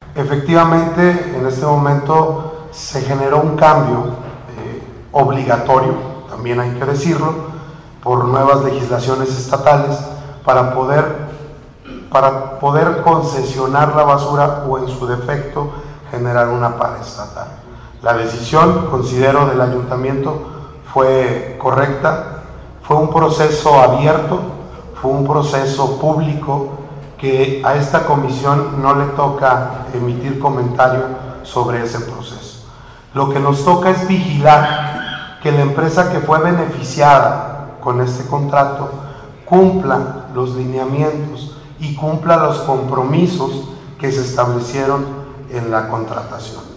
Efectivamente, en este momento se generó un cambio obligatorio, también hay que decirlo, por nuevas legislaciones estatales para poder concesionar la basura o en su defecto generar una paraestatal. La decisión, considero, del ayuntamiento fue correcta, fue un proceso abierto, fue un proceso público que a esta comisión no le toca emitir comentario sobre ese proceso. Lo que nos toca es vigilar que la empresa que fue beneficiada con este contrato cumpla los lineamientos y cumpla los compromisos que se establecieron en la contratación.